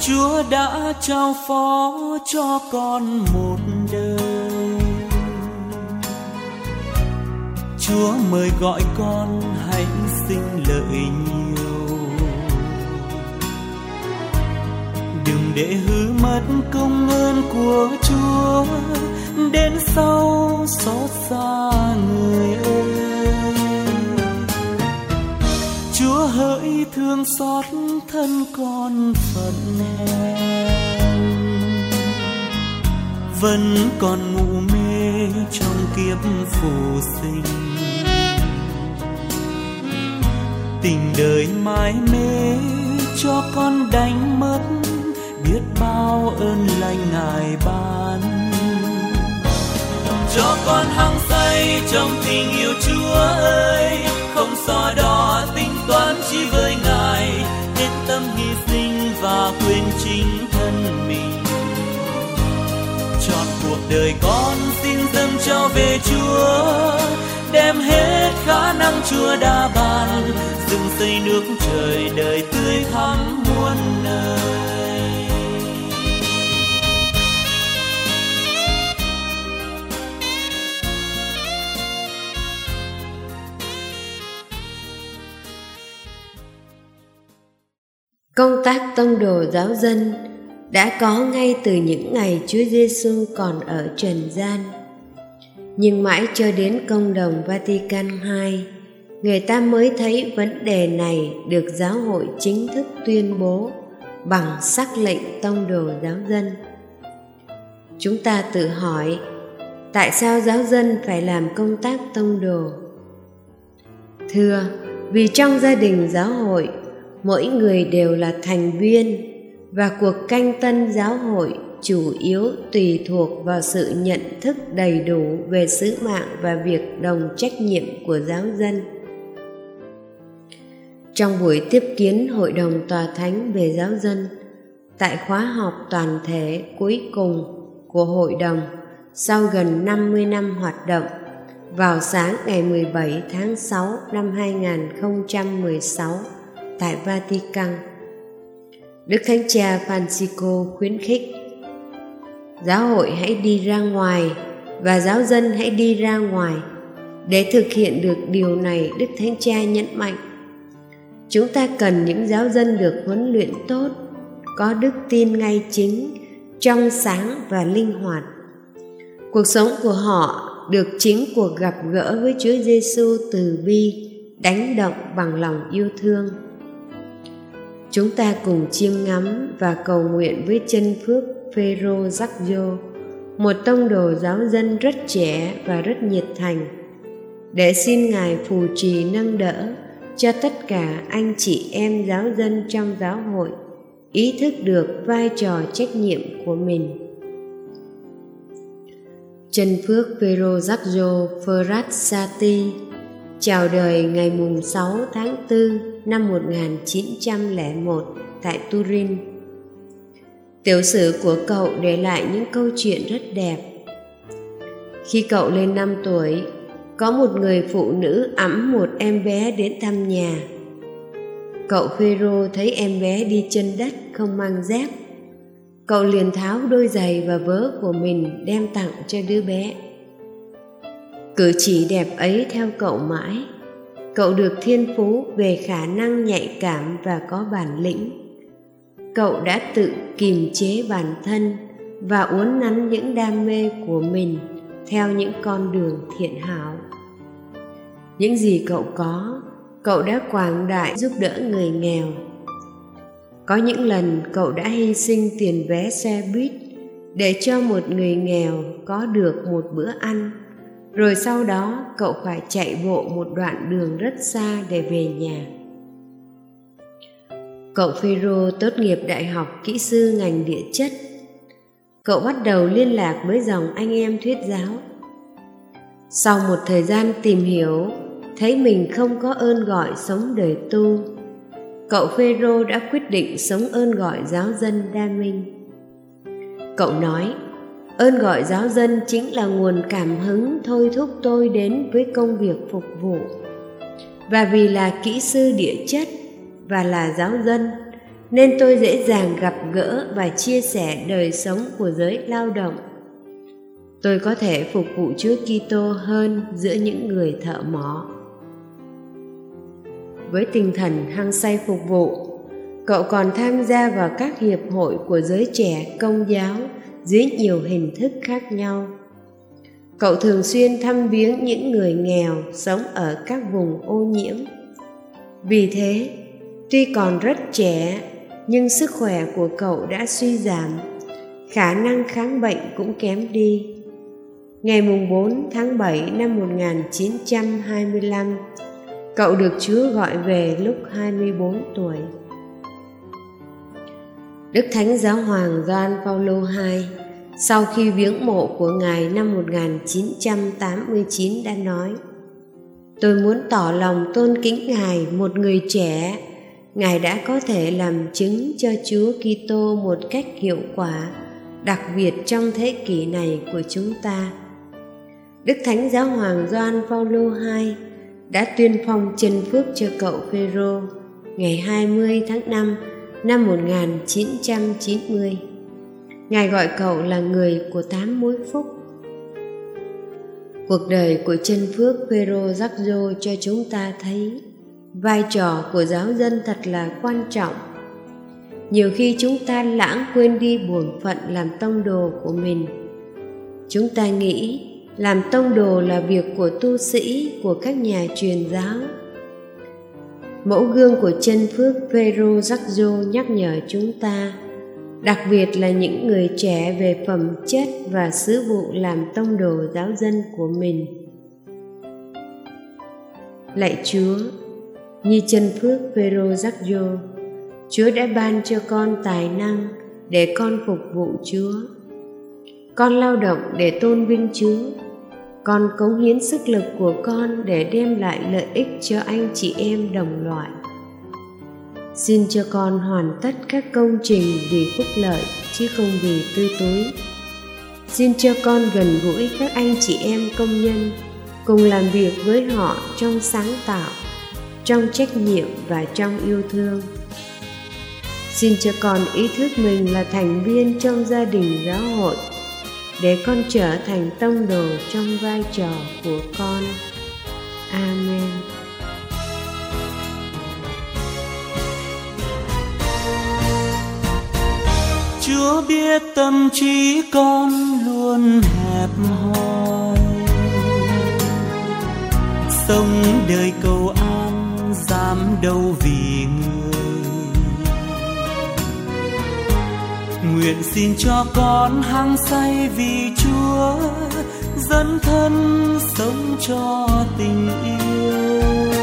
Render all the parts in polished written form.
Chúa đã trao phó cho con một đời. Chúa mời gọi con hãy sinh lợi nhiều, đừng để hư mất công ơn của Chúa, đến sau xót xa người ơi. Chúa hỡi thương xót thân con phận hèn, vẫn còn ngủ mê trong kiếp phù sinh. Tình đời mãi mê cho con đánh mất, biết bao ơn lành Ngài ban. Cho con hăng say trong tình yêu Chúa ơi, không so đo tính toán chi với Ngài, hết tâm hy sinh và quên chính thân mình. Trọn cuộc đời con xin dâng trao về Chúa, đem hết khả năng Chúa đã ban, dựng xây nước trời đời tươi thắm muôn nơi. Công tác tông đồ giáo dân đã có ngay từ những ngày Chúa Giêsu còn ở trần gian. Nhưng mãi cho đến Công đồng Vatican II, người ta mới thấy vấn đề này được giáo hội chính thức tuyên bố bằng sắc lệnh tông đồ giáo dân. Chúng ta tự hỏi, tại sao giáo dân phải làm công tác tông đồ? Thưa, vì trong gia đình giáo hội, mỗi người đều là thành viên, và cuộc canh tân giáo hội chủ yếu tùy thuộc vào sự nhận thức đầy đủ về sứ mạng và việc đồng trách nhiệm của giáo dân. Trong buổi tiếp kiến Hội đồng Tòa Thánh về giáo dân, tại khóa họp toàn thể cuối cùng của Hội đồng sau gần 50 năm hoạt động, vào sáng ngày 17 tháng 6 năm 2016 tại Vatican, Đức Thánh Cha Francisco khuyến khích: giáo hội hãy đi ra ngoài và giáo dân hãy đi ra ngoài. Để thực hiện được điều này, Đức Thánh Cha nhấn mạnh, chúng ta cần những giáo dân được huấn luyện tốt, có đức tin ngay chính, trong sáng và linh hoạt. Cuộc sống của họ được chính cuộc gặp gỡ với Chúa Giêsu từ bi đánh động bằng lòng yêu thương. Chúng ta cùng chiêm ngắm và cầu nguyện với chân phước Phêrô Giác-giô, một tông đồ giáo dân rất trẻ và rất nhiệt thành, để xin Ngài phù trì nâng đỡ cho tất cả anh chị em giáo dân trong giáo hội ý thức được vai trò trách nhiệm của mình. Chân phước Phêrô Giác-giô Frassati chào đời ngày 6 tháng 4 năm 1901 tại Turin. Tiểu sử của cậu để lại những câu chuyện rất đẹp. Khi cậu lên 5 tuổi, có một người phụ nữ ẵm một em bé đến thăm nhà. Cậu Phêrô thấy em bé đi chân đất không mang dép. Cậu liền tháo đôi giày và vớ của mình đem tặng cho đứa bé. Cử chỉ đẹp ấy theo cậu mãi. Cậu được thiên phú về khả năng nhạy cảm và có bản lĩnh. Cậu đã tự kiềm chế bản thân và uốn nắn những đam mê của mình theo những con đường thiện hảo. Những gì cậu có, cậu đã quảng đại giúp đỡ người nghèo. Có những lần cậu đã hy sinh tiền vé xe buýt để cho một người nghèo có được một bữa ăn, rồi sau đó cậu phải chạy bộ một đoạn đường rất xa để về nhà. Cậu Phêrô tốt nghiệp đại học kỹ sư ngành địa chất. Cậu bắt đầu liên lạc với dòng anh em thuyết giáo. Sau một thời gian tìm hiểu, thấy mình không có ơn gọi sống đời tu, cậu Phêrô đã quyết định sống ơn gọi giáo dân đa minh. Cậu nói, ơn gọi giáo dân chính là nguồn cảm hứng thôi thúc tôi đến với công việc phục vụ. Và vì là kỹ sư địa chất và là giáo dân, nên tôi dễ dàng gặp gỡ và chia sẻ đời sống của giới lao động. Tôi có thể phục vụ Chúa Kitô hơn giữa những người thợ mỏ. Với tinh thần hăng say phục vụ, cậu còn tham gia vào các hiệp hội của giới trẻ Công giáo dưới nhiều hình thức khác nhau. Cậu thường xuyên thăm viếng những người nghèo sống ở các vùng ô nhiễm. Vì thế, tuy còn rất trẻ, nhưng sức khỏe của cậu đã suy giảm, khả năng kháng bệnh cũng kém đi. Ngày 4 tháng 7 năm 1925, cậu được Chúa gọi về lúc 24 tuổi. Đức Thánh Giáo hoàng Gioan Phaolô II sau khi viếng mộ của Ngài năm 1989 đã nói: "Tôi muốn tỏ lòng tôn kính Ngài, một người trẻ. Ngài đã có thể làm chứng cho Chúa Kitô một cách hiệu quả, đặc biệt trong thế kỷ này của chúng ta." Đức Thánh Giáo hoàng Gioan Phaolô II đã tuyên phong chân phước cho cậu Phêrô ngày 20 tháng 5 năm 1990. Ngài gọi cậu là người của 8 mối phúc. Cuộc đời của chân phước Phêrô Giác Dô cho chúng ta thấy vai trò của giáo dân thật là quan trọng. Nhiều khi chúng ta lãng quên đi bổn phận làm tông đồ của mình. Chúng ta nghĩ làm tông đồ là việc của tu sĩ, của các nhà truyền giáo. Mẫu gương của chân phước Phêrô Giác Dô nhắc nhở chúng ta, đặc biệt là những người trẻ, về phẩm chất và sứ vụ làm tông đồ giáo dân của mình. Lạy Chúa, như chân phước Phêrô Giác Dô, Chúa đã ban cho con tài năng để con phục vụ Chúa. Con lao động để tôn vinh Chúa. Con cống hiến sức lực của con để đem lại lợi ích cho anh chị em đồng loại. Xin cho con hoàn tất các công trình vì phúc lợi chứ không vì tươi túi. Xin cho con gần gũi các anh chị em công nhân, cùng làm việc với họ trong sáng tạo, trong trách nhiệm và trong yêu thương. Xin cho con ý thức mình là thành viên trong gia đình giáo hội, để con trở thành tông đồ trong vai trò của con. Amen. Chúa biết tâm trí con luôn hẹp hòi, sống đời cầu an dám đâu vì người. Nguyện xin cho con hăng say vì Chúa, dấn thân sống cho tình yêu.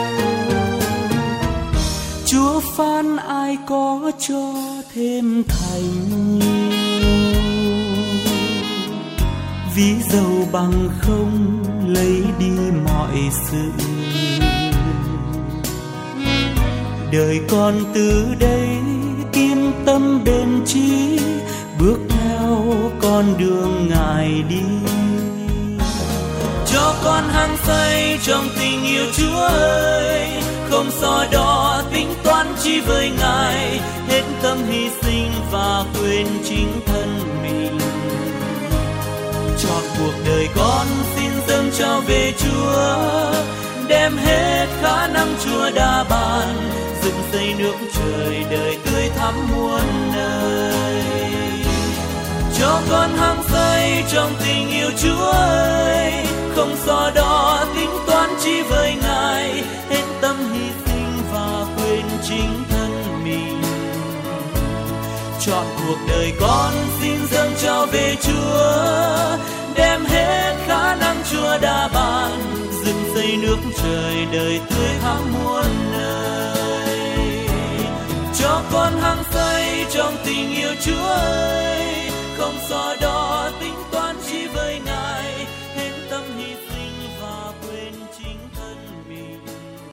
Chúa phán ai có cho thêm thành nhiều, ví dầu bằng không lấy đi mọi sự. Đời con từ đây kiên tâm bền chí, bước theo con đường Ngài đi. Cho con hăng say trong tình yêu Chúa ơi, không so đo tính toán chi với Ngài, hết tâm hy sinh và quên chính thân mình. Chọn cuộc đời con xin dâng trao về Chúa, đem hết khả năng Chúa đã ban, dựng xây nước trời đời tươi thắm muôn nơi. Cho con hăng say trong tình yêu Chúa ơi, không so đo tính toán chi với Ngài, hết tâm hy sinh và quên chính thân mình. Chọn cuộc đời con xin dâng trao về Chúa, đem hết khả năng Chúa đã ban, dựng xây nước trời đời tươi thắm muôn nơi. Cho con hăng say trong tình yêu Chúa ơi, không so đo